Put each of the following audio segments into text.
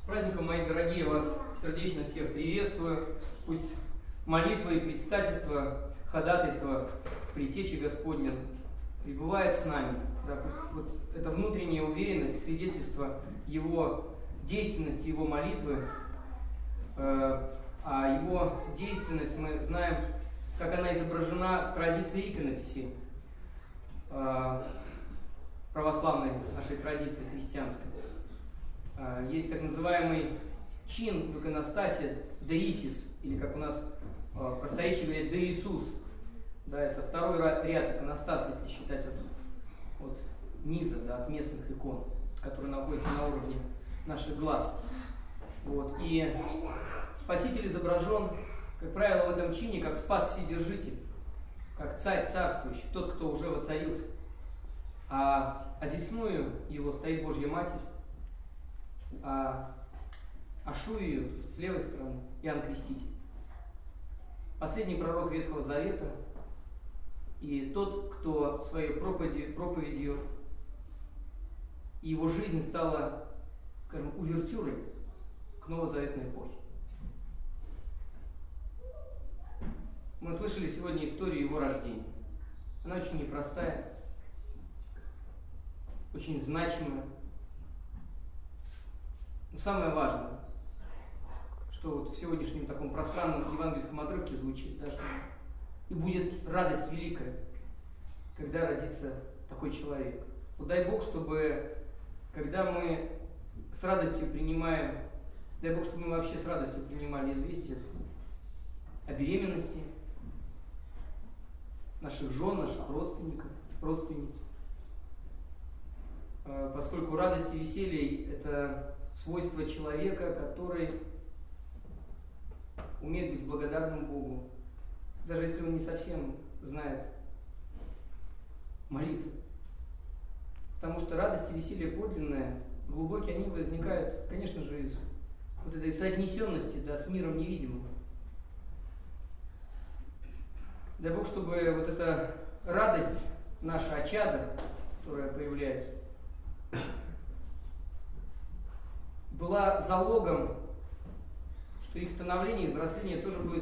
праздником, мои дорогие, вас сердечно всех приветствую. Пусть молитва и предстательство, ходатайство Предтечи Господня пребывает с нами. Да, пусть вот эта внутренняя уверенность, свидетельство Его действенности, Его молитвы, а Его действенность мы знаем, как она изображена в традиции иконописи, православной нашей традиции христианской. Есть так называемый чин в иконостасе деисис, или как у нас просторечие говорят де Иисус. Да, это второй ряд иконостаса, если считать от низа, да, от местных икон, которые находятся на уровне наших глаз. Вот. И Спаситель изображен, как правило, в этом чине как Спас Вседержитель, как Царь царствующий, тот, кто уже воцарился. А одесную его стоит Божья Матерь, а шую с левой стороны Иоанн Креститель. Последний пророк Ветхого Завета и тот, кто своей проповедью и его жизнь стала, скажем, увертюрой к новозаветной эпохе. Мы слышали сегодня историю его рождения. Она очень непростая, очень значимая. Но самое важное, что вот в сегодняшнем таком пространном евангельском отрывке звучит, да, что и будет радость великая, когда родится такой человек. Вот дай Бог, чтобы, когда мы с радостью принимаем, дай Бог, чтобы мы вообще с радостью принимали известие о беременности наших жен, наших родственников, родственниц. Поскольку радость и веселье – это свойство человека, который умеет быть благодарным Богу, даже если он не совсем знает молитвы. Потому что радость и веселье подлинное, глубокие, они возникают, конечно же, из вот этой соотнесенности, да, с миром невидимым. Дай Бог, чтобы вот эта радость наша от чада, которая появляется, была залогом, что их становление и взросление тоже будет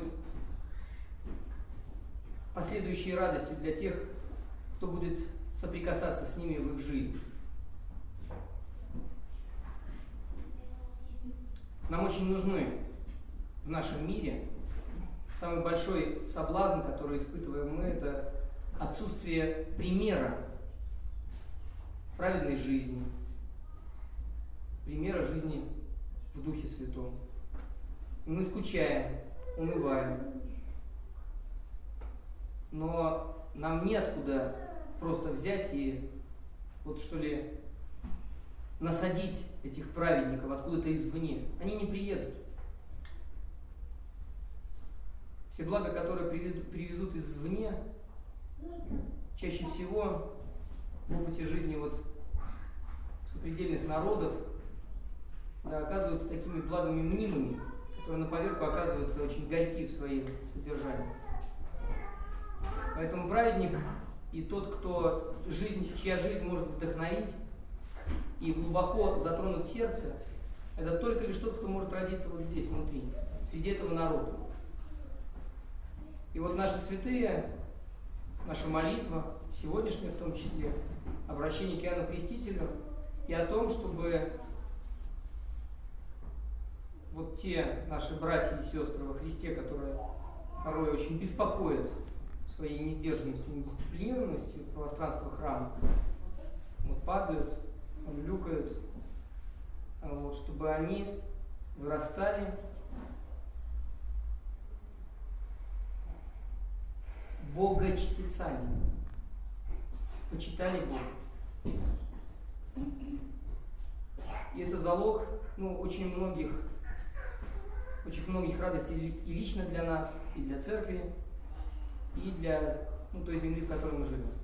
последующей радостью для тех, кто будет соприкасаться с ними в их жизни. Нам очень нужны в нашем мире самый большой соблазн, который испытываем мы, это отсутствие примера праведной жизни, примера жизни в Духе Святом. И мы скучаем, унываем. Но нам неоткуда просто взять и вот что ли насадить этих праведников откуда-то извне. Они не приедут. Все блага, которые привезут извне, чаще всего в опыте жизни вот сопредельных народов, да, оказываются такими благами мнимыми, которые на поверку оказываются очень горьки в своем содержании. Поэтому праведник и тот, чья жизнь может вдохновить и глубоко затронуть сердце, это только лишь тот, кто может родиться вот здесь, внутри, среди этого народа. И вот наши святые, наша молитва, сегодняшняя в том числе, обращение к Иоанну Крестителю, и о том, чтобы вот те наши братья и сестры во Христе, которые порой очень беспокоят своей несдержанностью, недисциплинированностью в пространстве храма, вот падают, люкают, вот, чтобы они вырастали богочтецами, почитали Бога. И это залог очень многих радостей и лично для нас, и для церкви, и для той земли, в которой мы живем.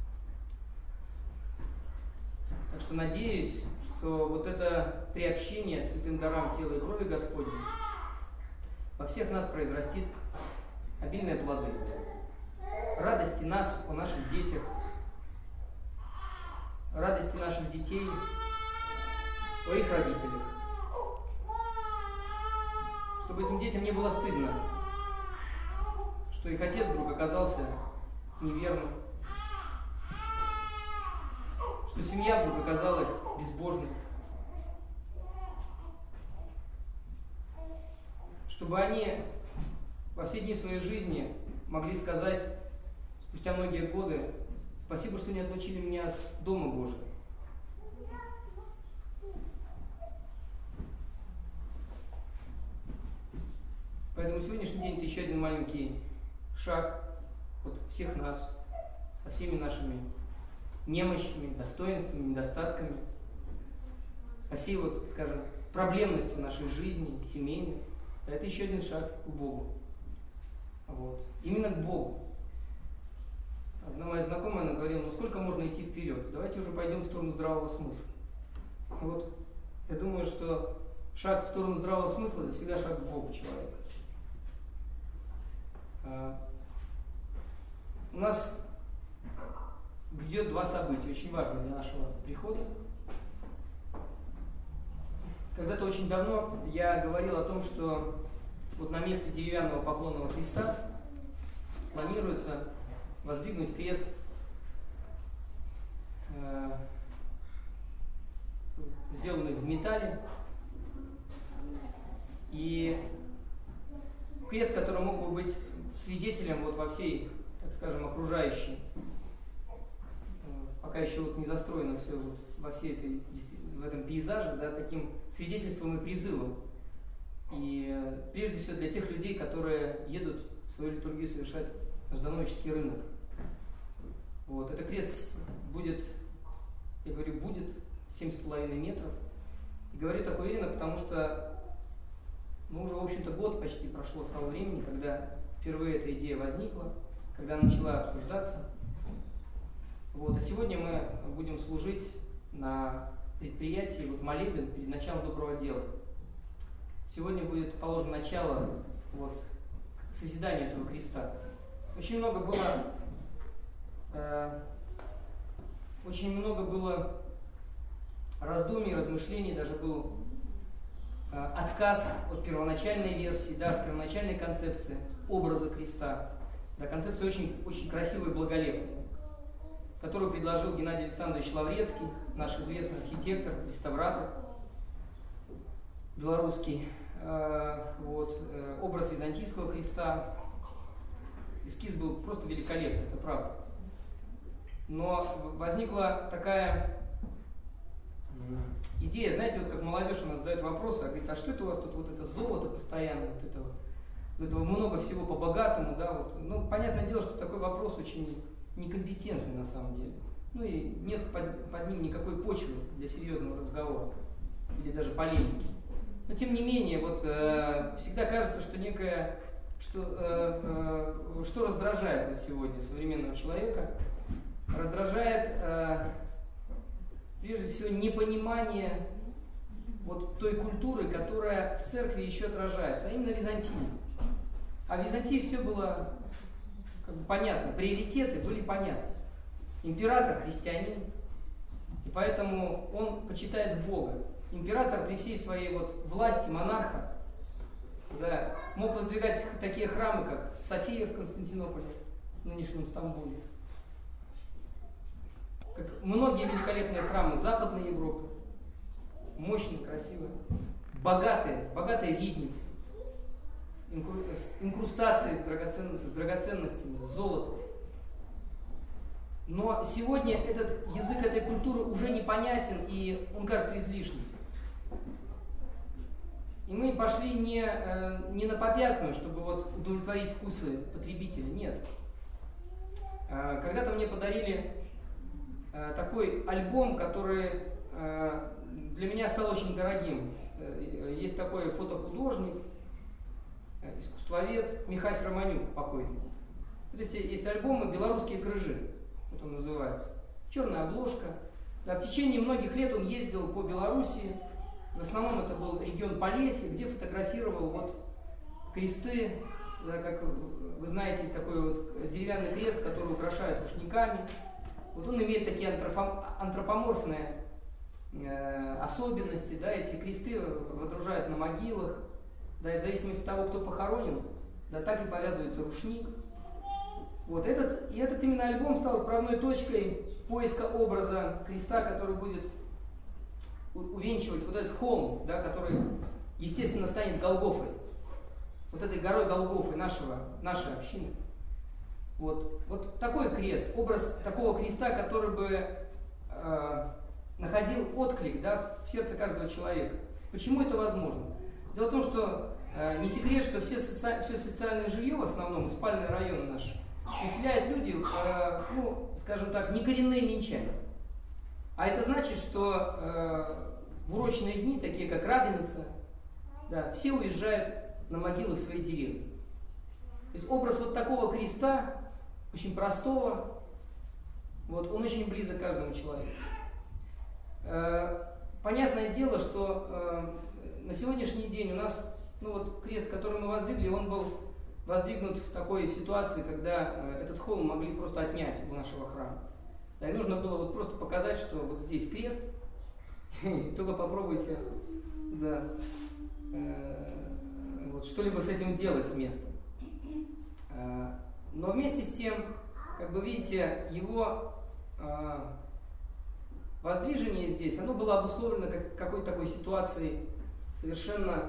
Так что надеюсь, что вот это приобщение святым дарам тела и крови Господней во всех нас произрастит обильные плоды. Радости нас о наших детях, радости наших детей о их родителях, чтобы этим детям не было стыдно, что их отец вдруг оказался неверным, что семья вдруг оказалась безбожной, чтобы они во все дни своей жизни могли сказать спустя многие годы: спасибо, что не отлучили меня от Дома Божия. Поэтому сегодняшний день это еще один маленький шаг от всех нас, со всеми нашими немощами, достоинствами, недостатками, со всей, вот, скажем, проблемностью нашей жизни, семейной. Это еще один шаг к Богу. Вот. Именно к Богу. Одна моя знакомая, она говорила: ну сколько можно идти вперед? Давайте уже пойдем в сторону здравого смысла. Вот. Я думаю, что шаг в сторону здравого смысла — это всегда шаг к Богу человека. У нас грядет два события, очень важные для нашего прихода. Когда-то очень давно я говорил о том, что вот на месте деревянного поклонного креста планируется воздвигнуть крест, сделанный в металле, и крест, который мог бы быть свидетелем вот во всей, так скажем, окружающей, пока еще вот не застроено все вот во всей этой, в этом пейзаже, да, таким свидетельством и призывом. И прежде всего для тех людей, которые едут свою литургию совершать на Ждановический рынок. Вот. Этот крест будет, я говорю, будет 7,5 метров. И говорю так уверенно, потому что уже, в общем-то, год почти прошло с того времени, когда впервые эта идея возникла, когда она начала обсуждаться. Вот. А сегодня мы будем служить на предприятии вот, молебен перед началом доброго дела. Сегодня будет положено начало вот, к созиданию этого креста. Очень много было раздумий, размышлений, даже был отказ от первоначальной версии, да, от первоначальной концепции образа креста. Да, концепция очень, очень красивая и благолепная, которую предложил Геннадий Александрович Лаврецкий, наш известный архитектор, реставратор белорусский. Образ византийского креста. Эскиз был просто великолепный, это правда. Но возникла такая идея, знаете, вот как молодежь у нас задает вопросы, говорит: а что это у вас тут вот это золото постоянно, вот этого много всего по-богатому, да, вот. Ну, понятное дело, что такой вопрос очень некомпетентный на самом деле. Ну и нет под ним никакой почвы для серьезного разговора или даже полемики. Но тем не менее, вот всегда кажется, что некое, что раздражает вот сегодня современного человека, раздражает прежде всего непонимание вот той культуры, которая в церкви еще отражается, а именно Византии. А в Византии все было как бы понятно, приоритеты были понятны. Император христианин, и поэтому он почитает Бога. Император при всей своей вот власти монарха, да, мог воздвигать такие храмы, как София в Константинополе, в нынешнем Стамбуле, как многие великолепные храмы Западной Европы, мощные, красивые, богатые, с богатой ризницей, инкрустации с драгоценностями, с золотом. Но сегодня этот язык этой культуры уже непонятен, и он кажется излишним. И мы пошли не на попятную, чтобы вот удовлетворить вкусы потребителя, нет. Когда-то мне подарили такой альбом, который для меня стал очень дорогим. Есть такой фотохудожник, искусствовед Михась Романюк, покойный. Здесь есть альбомы «Белорусские крыжи», вот он называется. Черная обложка. Да, в течение многих лет он ездил по Белоруссии. В основном это был регион Полесья, где фотографировал вот кресты. Да, как вы знаете, есть такой вот деревянный крест, который украшают рушниками. Вот он имеет такие антропоморфные особенности. Да, эти кресты водружают на могилах. да, и в зависимости от того, кто похоронен, да, так и повязывается рушник. Вот этот именно альбом стал отправной точкой поиска образа креста, который будет увенчивать вот этот холм, да, который, естественно, станет Голгофой. Вот этой горой Голгофы нашей общины. Вот такой крест, образ такого креста, который бы находил отклик, да, в сердце каждого человека. Почему это возможно? Дело в том, что не секрет, что все социальное жилье, в основном, спальные районы наши, населяют люди, ну, скажем так, не коренные минчане. А это значит, что в урочные дни, такие как Радоница, да, все уезжают на могилы в свои деревни. То есть образ вот такого креста, очень простого, вот, он очень близок каждому человеку. Понятное дело, что на сегодняшний день у нас, ну вот крест, который мы воздвигли, он был воздвигнут в такой ситуации, когда этот холм могли просто отнять у нашего храма. Да, и нужно было вот просто показать, что вот здесь крест, только попробуйте, да, вот, что-либо с этим делать с местом. Но вместе с тем, как бы видите, его воздвижение здесь, оно было обусловлено какой-то такой ситуацией совершенно,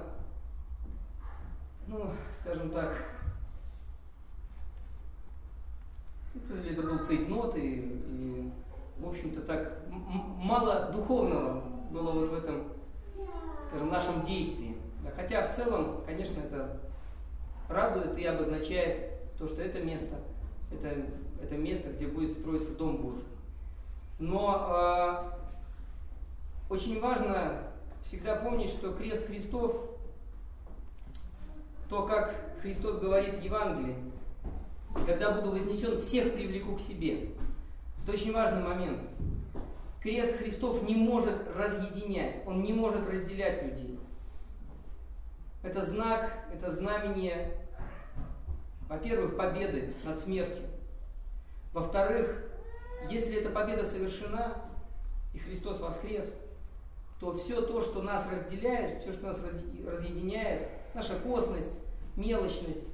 ну, скажем так, это был цейтнот, и в общем-то, так мало духовного было вот в этом, скажем, нашем действии. Хотя в целом, конечно, это радует и обозначает то, что это место, это место, где будет строиться Дом Божий. Но очень важно всегда помнить, что крест Христов, то, как Христос говорит в Евангелии, когда буду вознесен, всех привлеку к себе. Это очень важный момент. Крест Христов не может разъединять, он не может разделять людей. Это знак, это знамение, во-первых, победы над смертью. Во-вторых, если эта победа совершена, и Христос воскрес, то все то, что нас разделяет, все, что нас разъединяет, наша косность, мелочность,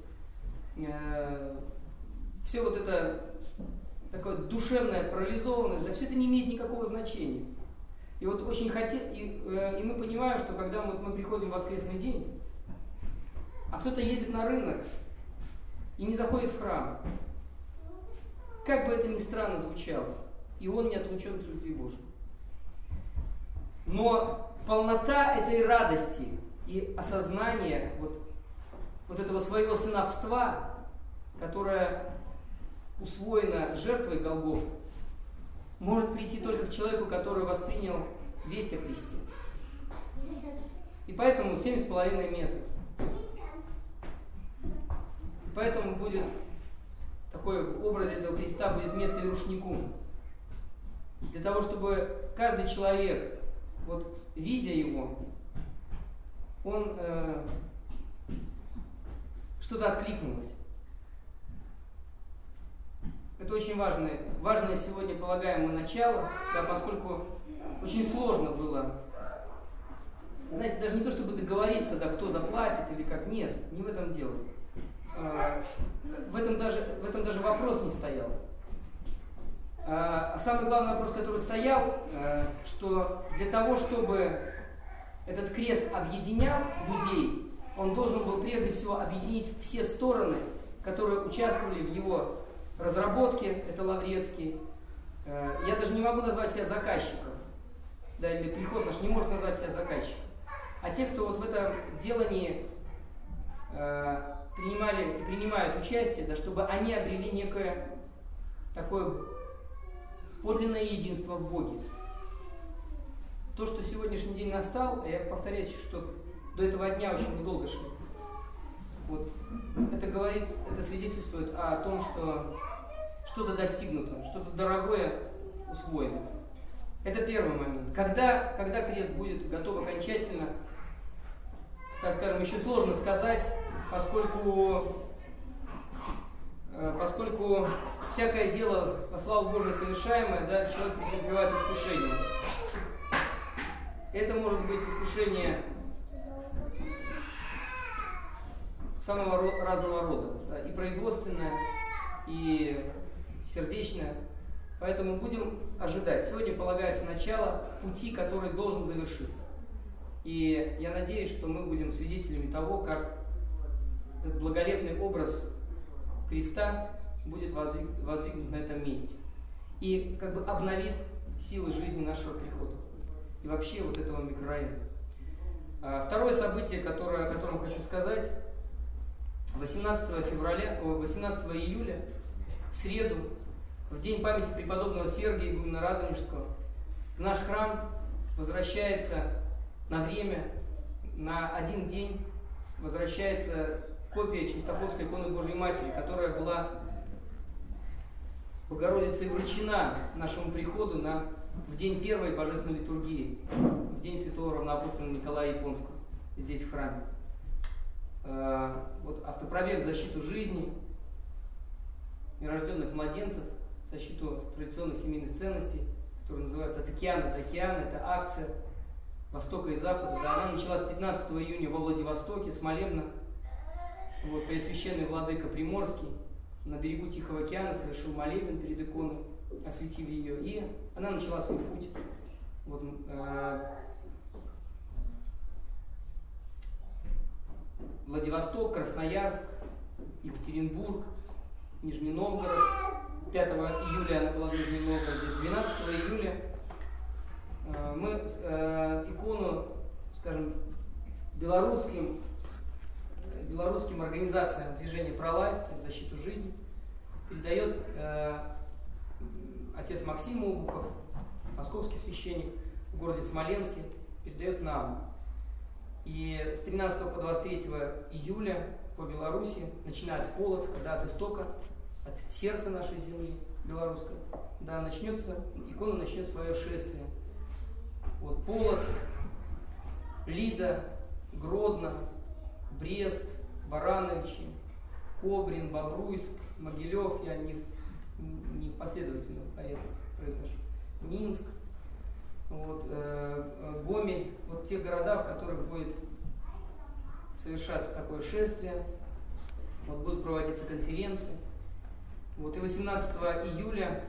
все вот это такая душевная парализованность, да, все это не имеет никакого значения. И вот очень и мы понимаем, что когда мы приходим в воскресный день, а кто-то едет на рынок и не заходит в храм, как бы это ни странно звучало, и он не отлучен от любви Божьей. Но полнота этой радости и осознания вот этого своего сыновства, которое усвоено жертвой Голгофы, может прийти только к человеку, который воспринял весть о Христе. И поэтому 7,5 метров. И поэтому будет такое, в образе этого креста будет место и рушнику. Для того, чтобы каждый человек, вот видя его, он что-то откликнулось. Это очень важное сегодня, полагаем мы, начало, да, поскольку очень сложно было, знаете, даже не то, чтобы договориться, да, кто заплатит или как, нет, не в этом дело. В этом даже вопрос не стоял. А самый главный вопрос, который стоял, что для того, чтобы этот крест объединял людей, он должен был прежде всего объединить все стороны, которые участвовали в его разработке, это Лаврецкий. Я даже не могу назвать себя заказчиком, да, или приход наш не может назвать себя заказчиком. А те, кто вот в этом делании принимали и принимают участие, да, чтобы они обрели некое такое подлинное единство в Боге. То, что сегодняшний день настал, я повторяюсь, что до этого дня очень мы долго шли. Вот. Это свидетельствует о том, что что-то достигнуто, что-то дорогое усвоено. Это первый момент. Когда крест будет готов окончательно, так скажем, еще сложно сказать, поскольку всякое дело, во славу Божию, совершаемое, да, человек претерпевает искушение. Это может быть искушение самого разного рода, да, и производственная, и сердечная. Поэтому будем ожидать. Сегодня полагается начало пути, который должен завершиться. И я надеюсь, что мы будем свидетелями того, как этот благолепный образ Христа будет воздвигнут на этом месте. И как бы обновит силы жизни нашего прихода. И вообще вот этого микрорайона. Второе событие, о котором хочу сказать, 18 июля, в среду, в день памяти преподобного Сергия Игумена Радонежского, в наш храм возвращается на время, на один день, возвращается копия Чистополской иконы Божьей Матери, которая была Богородицей вручена нашему приходу в день первой Божественной литургии, в день святого равноапостола Николая Японского, здесь в храме. Вот автопробег в защиту жизни, нерожденных младенцев, в защиту традиционных семейных ценностей, которая называется «От океана до океана». Это акция Востока и Запада. Да, она началась 15 июня во Владивостоке, с молебна. Вот, Преосвященный владыка Приморский на берегу Тихого океана совершил молебен перед иконой, осветив ее, и она начала свой путь. Вот, Владивосток, Красноярск, Екатеринбург, Нижний Новгород. 5 июля она была в Нижнем Новгороде. 12 июля мы икону, скажем, белорусским организациям движения «Пролайф», то есть «Защиту жизни», передает отец Максим Обухов, московский священник в городе Смоленске, передает нам. И с 13 по 23 июля по Беларуси, начиная от Полоцка, да, от истока, от сердца нашей земли белорусской, да, икона начнет свое шествие. Вот Полоцк, Лида, Гродно, Брест, Барановичи, Кобрин, Бобруйск, Могилев, я не в последовательном порядке произношу, Минск, вот, Гомель, вот те города, в которых будет совершаться такое шествие, вот будут проводиться конференции. Вот, и 18 июля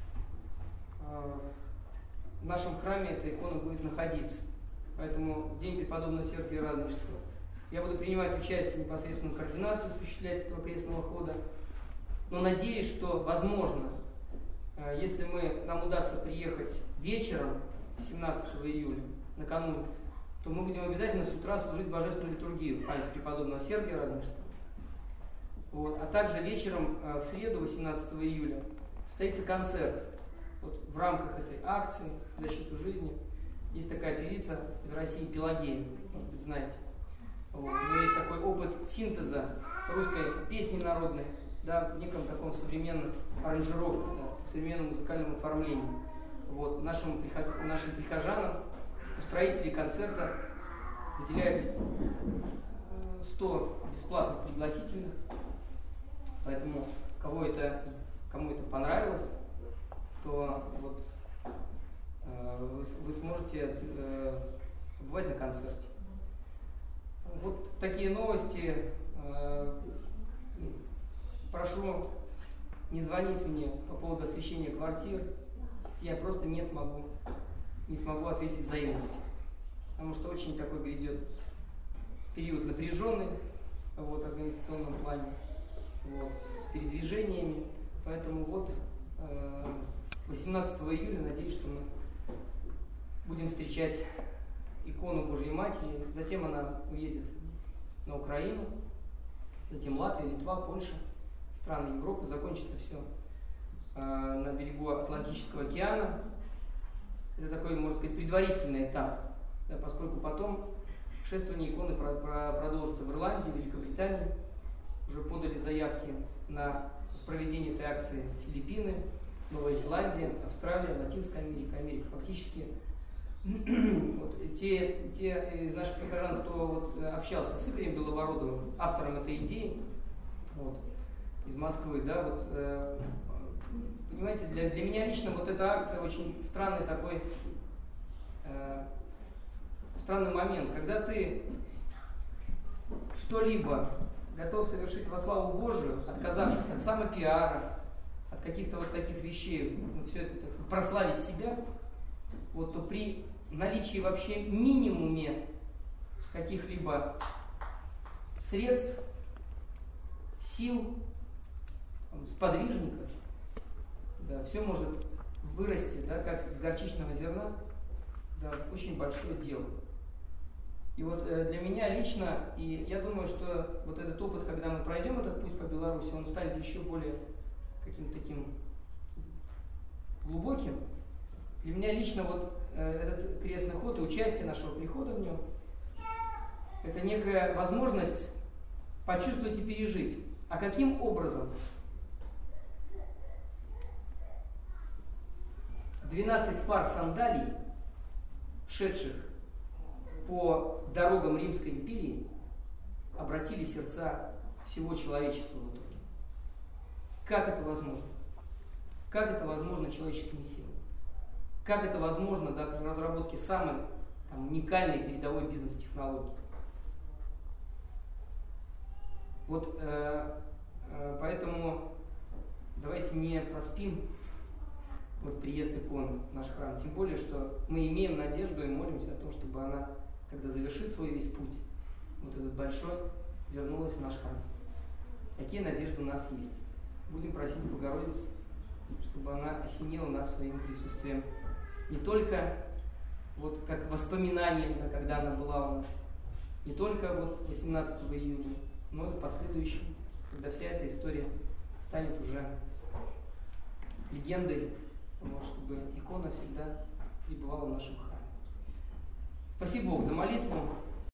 в нашем храме эта икона будет находиться. Поэтому в день преподобного Сергия Радонежского я буду принимать участие непосредственно в координации, осуществлять этого крестного хода. Но надеюсь, что возможно, если нам удастся приехать вечером 17 июля, накануне, то мы будем обязательно с утра служить божественную литургию в память преподобного Сергия Радонежского. Вот. А также вечером в среду, 18 июля, состоится концерт. Вот в рамках этой акции «Защиту жизни» есть такая певица из России Пелагея, может быть, знаете. Вот. У нее есть такой опыт синтеза русской песни народной, да, в неком таком современном аранжировке, да, в современном музыкальном оформлении. Вот. Нашим прихожанам, устроители концерта выделяют 100 бесплатных пригласительных. Поэтому кому это понравилось, то вот, вы сможете побывать на концерте. Вот такие новости. Прошу не звонить мне по поводу освещения квартир. Я просто не смогу ответить взаимностью. Потому что очень такой грядет период напряженный в организационном плане, вот, с передвижениями. Поэтому вот 18 июля, надеюсь, что мы будем встречать икону Божьей Матери. Затем она уедет на Украину, затем Латвия, Литва, Польша, страны Европы. Закончится все на берегу Атлантического океана. Это такой, можно сказать, предварительный этап, да, поскольку потом шествие иконы продолжится в Ирландии, Великобритании. Уже подали заявки на проведение этой акции Филиппины, Новая Зеландия, Австралия, Латинская Америка, Америка. Фактически вот, те из наших прихожан, кто вот общался с Игорем Белобородовым, автором этой идеи, вот, из Москвы, да, вот, понимаете, для меня лично вот эта акция очень странный такой, странный момент, когда ты что-либо готов совершить во славу Божию, отказавшись от самопиара, от каких-то вот таких вещей, ну, все это, так сказать, прославить себя, вот, то при наличии вообще минимуме каких-либо средств, сил, сподвижников, да, все может вырасти, да, как из горчичного зерна, да, очень большое дело. И вот для меня лично, и я думаю, что вот этот опыт, когда мы пройдем этот путь по Беларуси, он станет еще более каким-то таким глубоким. Для меня лично вот этот крестный ход и участие нашего прихода в нем, это некая возможность почувствовать и пережить. А каким образом 12 пар сандалий, шедших по дорогам Римской империи, обратили сердца всего человечества в итоге? Как это возможно? Как это возможно человеческими силами? Как это возможно, да, при разработке самой там, уникальной передовой бизнес-технологии? Вот поэтому давайте не проспим вот приезд иконы в наш храм. Тем более, что мы имеем надежду и молимся о том, чтобы она, когда завершит свой весь путь, вот этот большой, вернулась в наш храм. Такие надежды у нас есть. Будем просить Богородицу, чтобы она осенила нас своим присутствием. Не только вот как воспоминанием, да, когда она была у нас, не только вот 18 июля, но и в последующем, когда вся эта история станет уже легендой, чтобы икона всегда пребывала в нашем храме. Спасибо Богу за молитву.